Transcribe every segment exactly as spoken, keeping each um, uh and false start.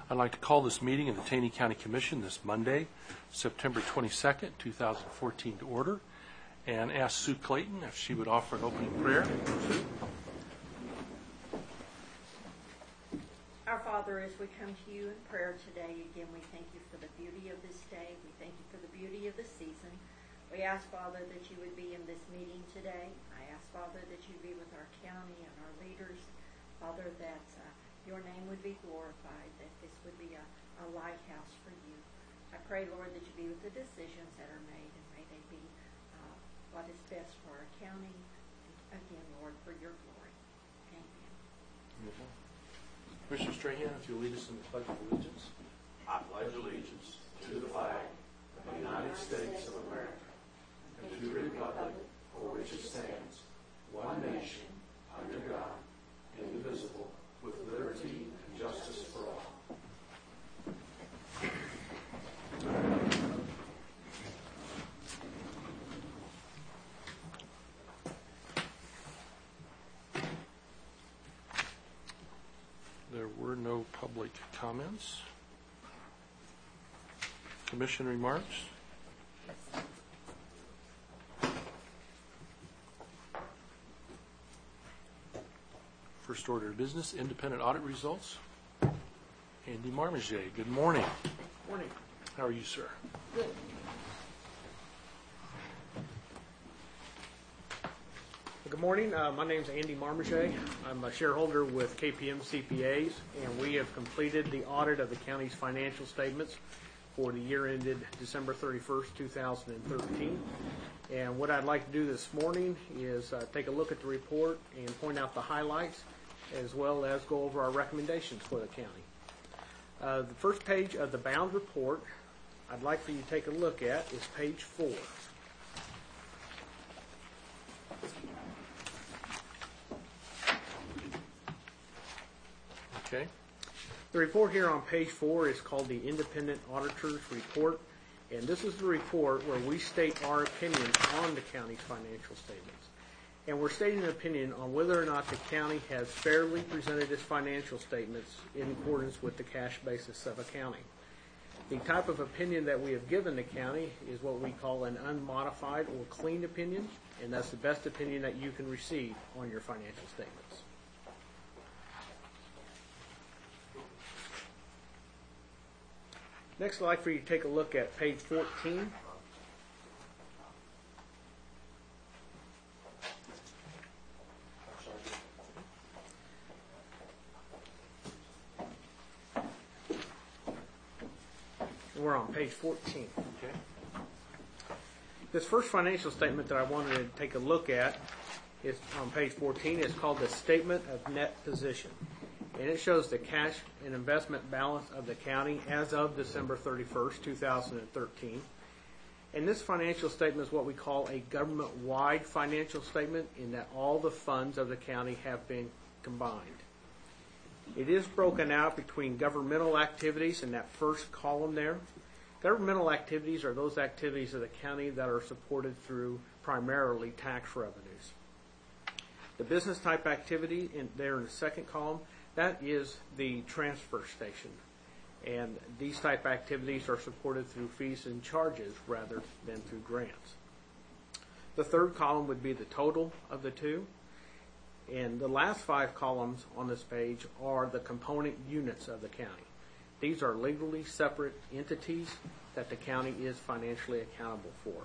I'd like to call this meeting of the Taney County Commission this Monday, September twenty-second, two thousand fourteen to order, and ask Sue Clayton if she would offer an opening prayer. Sue? Our Father, as we come to you in prayer today, again, we thank you for the beauty of this day. We thank you for the beauty of the season. We ask, Father, that you would be in this meeting today. I ask, Father, that you be with our county and our leaders. Father, that uh, your name would be glorified, that this would be a, a lighthouse for you. I pray, Lord, that you be with the decisions that are made, and may they be uh, what is best for our county. And again, Lord, for your glory. Amen. Mm-hmm. Commissioner Strahan, if you'll lead us in the Pledge of Allegiance. I pledge allegiance to the flag of the United States of America and to the republic for which it stands, one nation, under God, indivisible, with liberty and justice for all. There were no public comments. Commission remarks. First order of business, independent audit results. Andy Marmaget, good morning. Morning. How are you, sir? Good. Good morning. Uh, my name is Andy Marmaget. I'm a shareholder with K P M C P As, and we have completed the audit of the county's financial statements for the year ended December thirty-first, two thousand thirteen. And what I'd like to do this morning is uh, take a look at the report and point out the highlights, as well as go over our recommendations for the county. Uh, the first page of the bound report I'd like for you to take a look at is page four. Okay. The report here on page four is called the Independent Auditor's Report, and this is the report where we state our opinion on the county's financial statements. And we're stating an opinion on whether or not the county has fairly presented its financial statements in accordance with the cash basis of accounting. The type of opinion that we have given the county is what we call an unmodified or clean opinion, and that's the best opinion that you can receive on your financial statements. Next, I'd like for you to take a look at page fourteen. We're on page fourteen. Okay. This first financial statement that I wanted to take a look at is on page fourteen. It's called the Statement of Net Position. And it shows the cash and investment balance of the county as of December thirty-first, two thousand thirteen. And this financial statement is what we call a government-wide financial statement, in that all the funds of the county have been combined. It is broken out between governmental activities in that first column there. Governmental activities are those activities of the county that are supported through primarily tax revenues. The business type activity in there in the second column, that is the transfer station. And these type activities are supported through fees and charges rather than through grants. The third column would be the total of the two. And the last five columns on this page are the component units of the county. These are legally separate entities that the county is financially accountable for.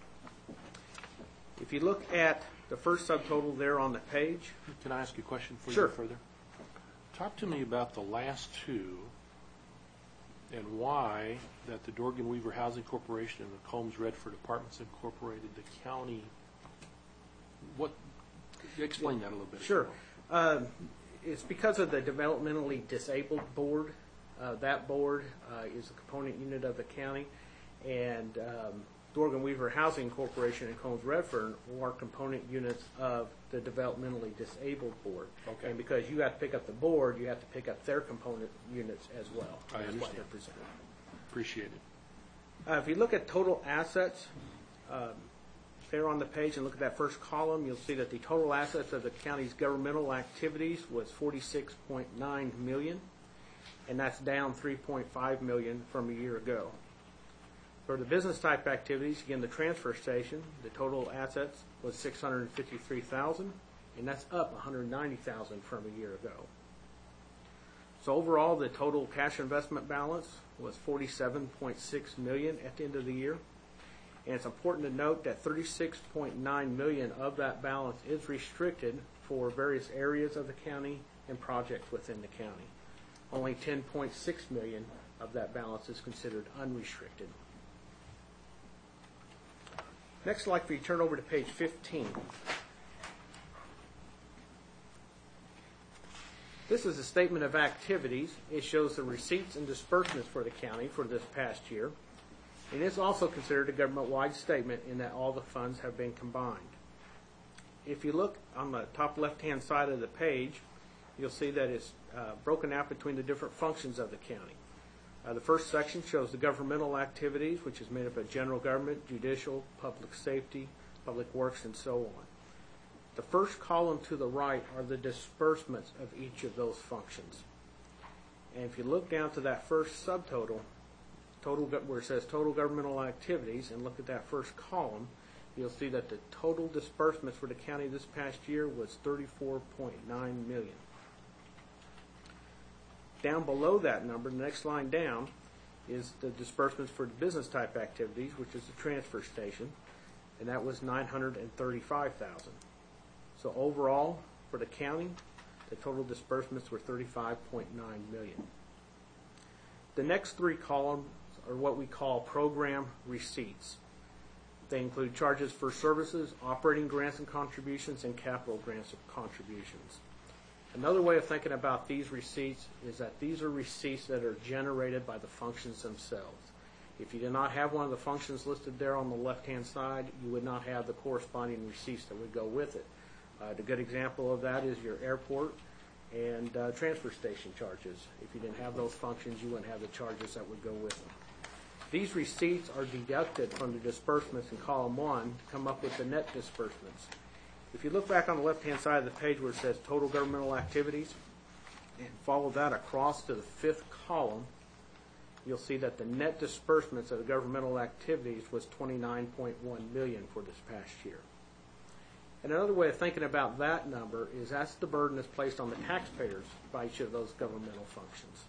If you look at the first subtotal there on the page. Can I ask you a question before Sure. you go further? Talk to me about the last two and why that the Dorgan Weaver Housing Corporation and the Combs Redford Apartments Incorporated, the county, what, explain that a little bit. Sure. Um, it's because of the Developmentally Disabled Board. Uh, that board uh, is a component unit of the county, and um, Dorgan Weaver Housing Corporation and Combs Redford are component units of the Developmentally Disabled Board. Okay. And because you have to pick up the board, you have to pick up their component units as well. I That's understand. what they're presented. Appreciate it. Uh, if you look at total assets, um, there on the page and look at that first column, you'll see that the total assets of the county's governmental activities was forty-six point nine million dollars. and that's down three point five million dollars from a year ago. For the business type activities, again, the transfer station, the total assets was six hundred fifty-three thousand dollars, and that's up one hundred ninety thousand dollars from a year ago. So overall, the total cash investment balance was forty-seven point six million dollars at the end of the year. And it's important to note that thirty-six point nine million dollars of that balance is restricted for various areas of the county and projects within the county. Only ten point six million dollars of that balance is considered unrestricted. Next, I'd like for you to turn over to page fifteen. This is a statement of activities. It shows the receipts and disbursements for the county for this past year. And it's also considered a government-wide statement in that all the funds have been combined. If you look on the top left-hand side of the page, you'll see that it's uh, broken out between the different functions of the county. Uh, the first section shows the governmental activities, which is made up of general government, judicial, public safety, public works, and so on. The first column to the right are the disbursements of each of those functions. And if you look down to that first subtotal, total where it says total governmental activities, and look at that first column, you'll see that the total disbursements for the county this past year was thirty-four point nine million dollars. Down below that number, the next line down, is the disbursements for the business type activities, which is the transfer station, and that was nine hundred thirty-five thousand dollars. So overall, for the county, the total disbursements were thirty-five point nine million dollars. The next three columns are what we call program receipts. They include charges for services, operating grants and contributions, and capital grants and contributions. Another way of thinking about these receipts is that these are receipts that are generated by the functions themselves. If you did not have one of the functions listed there on the left-hand side, you would not have the corresponding receipts that would go with it. Uh, the good example of that is your airport and uh, transfer station charges. If you didn't have those functions, you wouldn't have the charges that would go with them. These receipts are deducted from the disbursements in column one to come up with the net disbursements. If you look back on the left-hand side of the page where it says total governmental activities and follow that across to the fifth column, you'll see that the net disbursements of the governmental activities was twenty-nine point one million dollars for this past year. And another way of thinking about that number is that's the burden that's placed on the taxpayers by each of those governmental functions.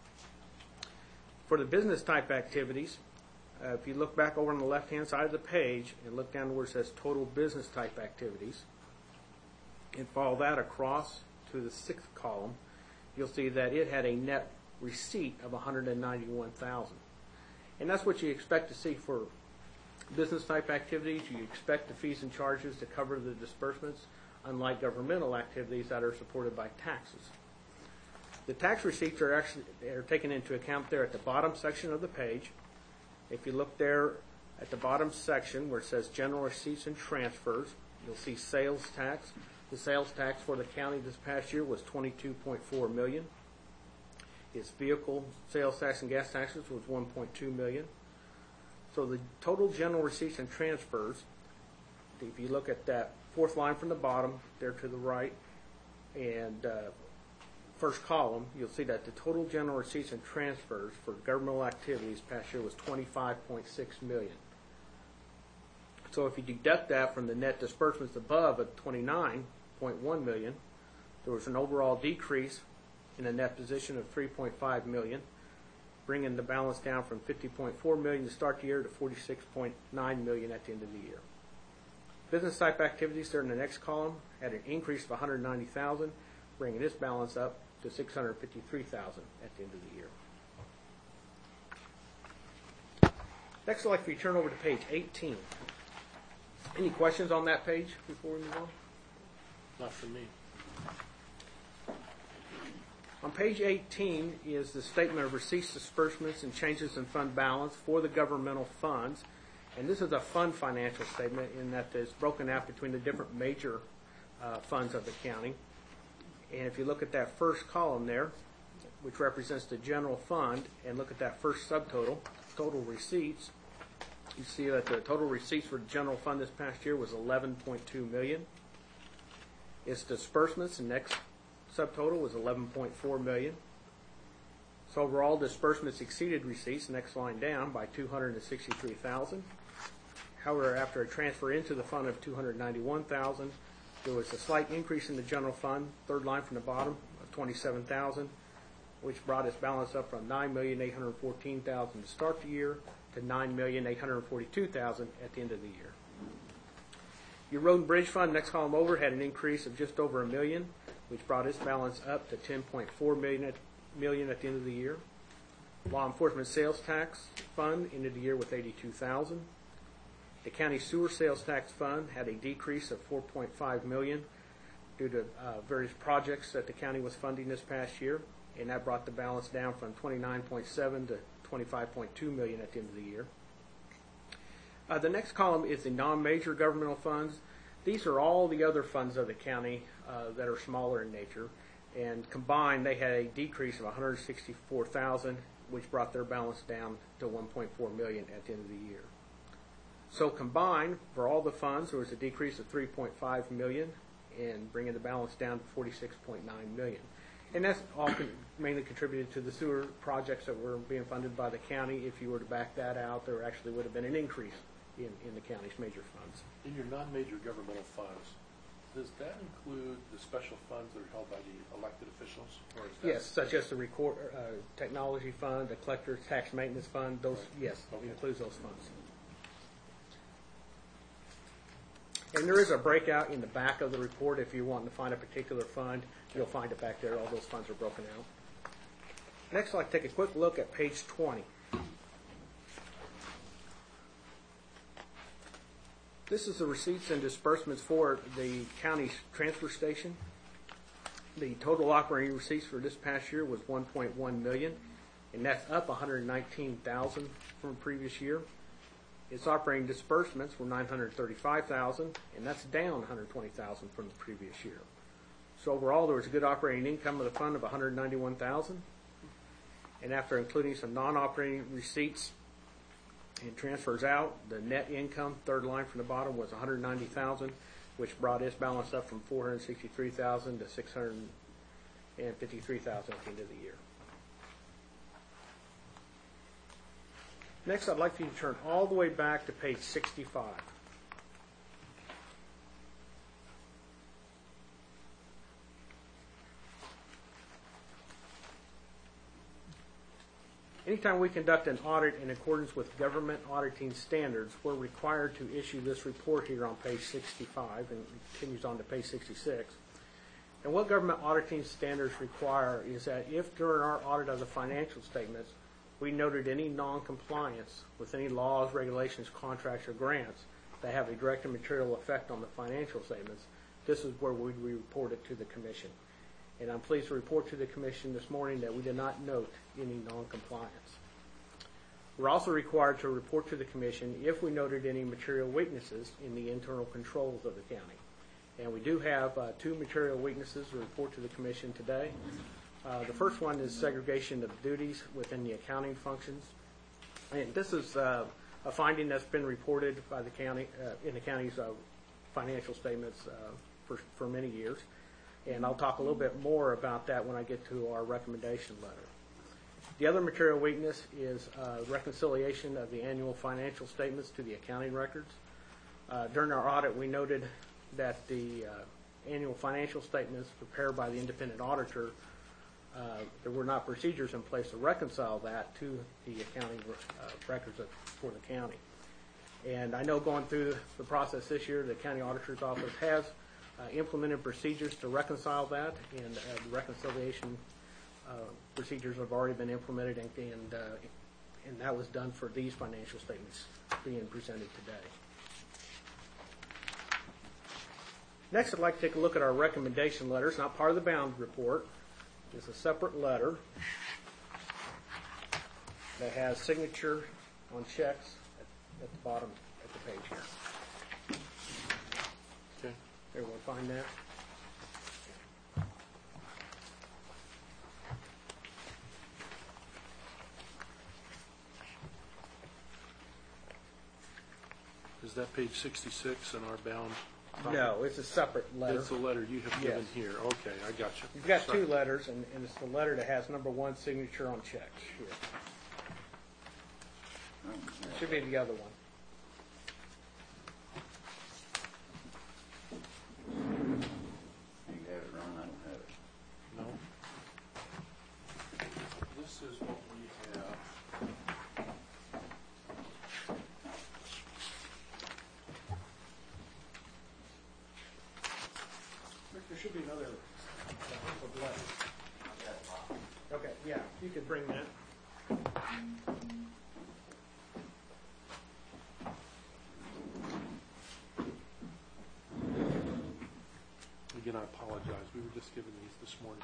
For the business type activities, uh, if you look back over on the left-hand side of the page and look down where it says total business type activities and follow that across to the sixth column, you'll see that it had a net receipt of one hundred ninety-one thousand dollars. And that's what you expect to see for business type activities. You expect the fees and charges to cover the disbursements, unlike governmental activities that are supported by taxes. The tax receipts are actually are taken into account there at the bottom section of the page. If you look there at the bottom section where it says general receipts and transfers, you'll see sales tax. The sales tax for the county this past year was twenty-two point four million dollars. Its vehicle sales tax and gas taxes was one point two million dollars. So the total general receipts and transfers, if you look at that fourth line from the bottom there to the right and uh, first column, you'll see that the total general receipts and transfers for governmental activities past year was twenty-five point six million dollars. So if you deduct that from the net disbursements above of twenty-nine point one million dollars, there was an overall decrease in the net position of three point five million dollars, bringing the balance down from fifty point four million dollars to start the year to forty-six point nine million dollars at the end of the year. Business type activities there in the next column had an increase of one hundred ninety thousand dollars, bringing this balance up to six hundred fifty-three thousand dollars at the end of the year. Next, I'd like for you to turn over to page eighteen. Any questions on that page before we move on? Not for me. On page eighteen is the statement of receipts, disbursements, and changes in fund balance for the governmental funds. And this is a fund financial statement in that it's broken out between the different major uh, funds of the county. And if you look at that first column there, which represents the general fund, and look at that first subtotal, total receipts, you see that the total receipts for the general fund this past year was eleven point two million dollars. Its disbursements, the next subtotal, was eleven point four million dollars. So overall, disbursements exceeded receipts, next line down, by two hundred sixty-three thousand dollars. However, after a transfer into the fund of two hundred ninety-one thousand dollars, there was a slight increase in the general fund, third line from the bottom, of twenty-seven thousand dollars, which brought its balance up from nine million eight hundred fourteen thousand dollars to start the year to nine million eight hundred forty-two thousand dollars at the end of the year. Your road and bridge fund, next column over, had an increase of just over a million, which brought its balance up to ten point four million at, million at the end of the year. Law enforcement sales tax fund ended the year with eighty-two thousand dollars. The county sewer sales tax fund had a decrease of four point five million dollars due to uh, various projects that the county was funding this past year, and that brought the balance down from twenty-nine point seven to twenty-five point two million dollars at the end of the year. Uh, the next column is the non-major governmental funds. These are all the other funds of the county uh, that are smaller in nature, and combined they had a decrease of one hundred sixty-four thousand dollars, which brought their balance down to one point four million dollars at the end of the year. So combined, for all the funds, there was a decrease of three point five million dollars, and bringing the balance down to forty-six point nine million dollars. And that's all con- mainly contributed to the sewer projects that were being funded by the county. If you were to back that out, there actually would have been an increase in, in the county's major funds. In your non-major governmental funds, does that include the special funds that are held by the elected officials? Or is that Yes, such as the record, uh, technology fund, the collector's tax maintenance fund, those, Right. yes, Okay. it includes those funds. And there is a breakout in the back of the report. If you want to find a particular fund, you'll find it back there. All those funds are broken out. Next, I'd like to take a quick look at page twenty. This is the receipts and disbursements for the county's transfer station. The total operating receipts for this past year was one point one million dollars, and that's up one hundred nineteen thousand dollars from the previous year. Its operating disbursements were nine hundred thirty-five thousand dollars, and that's down one hundred twenty thousand dollars from the previous year. So overall, there was a good operating income of the fund of one hundred ninety-one thousand dollars, and after including some non-operating receipts and transfers out, the net income, third line from the bottom, was one hundred ninety thousand dollars, which brought its balance up from four hundred sixty-three thousand dollars to six hundred fifty-three thousand dollars at the end of the year. Next, I'd like you to turn all the way back to page sixty-five. Anytime we conduct an audit in accordance with government auditing standards, we're required to issue this report here on page sixty-five, and it continues on to page sixty-six. And what government auditing standards require is that if during our audit of the financial statements we noted any non-compliance with any laws, regulations, contracts, or grants that have a direct and material effect on the financial statements, this is where we report it to the Commission. And I'm pleased to report to the Commission this morning that we did not note any non-compliance. We're also required to report to the Commission if we noted any material weaknesses in the internal controls of the county. And we do have uh, two material weaknesses to report to the Commission today. Uh, the first one is segregation of duties within the accounting functions. And this is uh, a finding that's been reported by the county uh, in the county's uh, financial statements uh, for, for many years. And I'll talk a little bit more about that when I get to our recommendation letter. The other material weakness is uh, reconciliation of the annual financial statements to the accounting records. Uh, during our audit, we noted that the uh, annual financial statements prepared by the independent auditor, uh, there were not procedures in place to reconcile that to the accounting uh, records of, for the county. And I know going through the process this year, the county auditor's office has uh, implemented procedures to reconcile that, and uh, the reconciliation uh, procedures have already been implemented, and and, uh, and that was done for these financial statements being presented today. Next, I'd like to take a look at our recommendation letter. It's not part of the bound report. It's a separate letter that has signature on checks at, at the bottom of the page here. Okay. Everyone find that? Is that page sixty-six in our bound No, it's a separate letter. It's the letter you have given Yes. here. Okay, I got you. You've got two letters, and, and it's the letter that has number one signature on checks. Here. It should be the other one. You have it, Ron, I don't have it. No? This is what we have. Rick, there should be another hunk of letter. Okay, yeah, you could bring that. Again, I apologize. We were just given these this morning.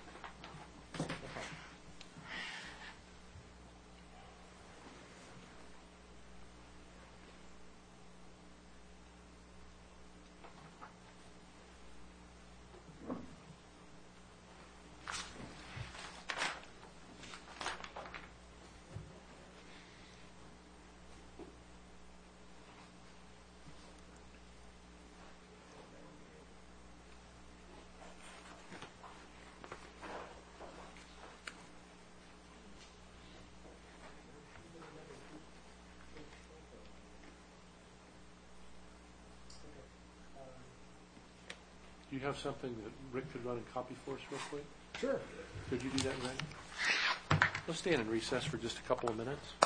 Do you have something that Rick could run and copy for us real quick? Sure. Could you do that, Ray? Let's stand in recess for just a couple of minutes.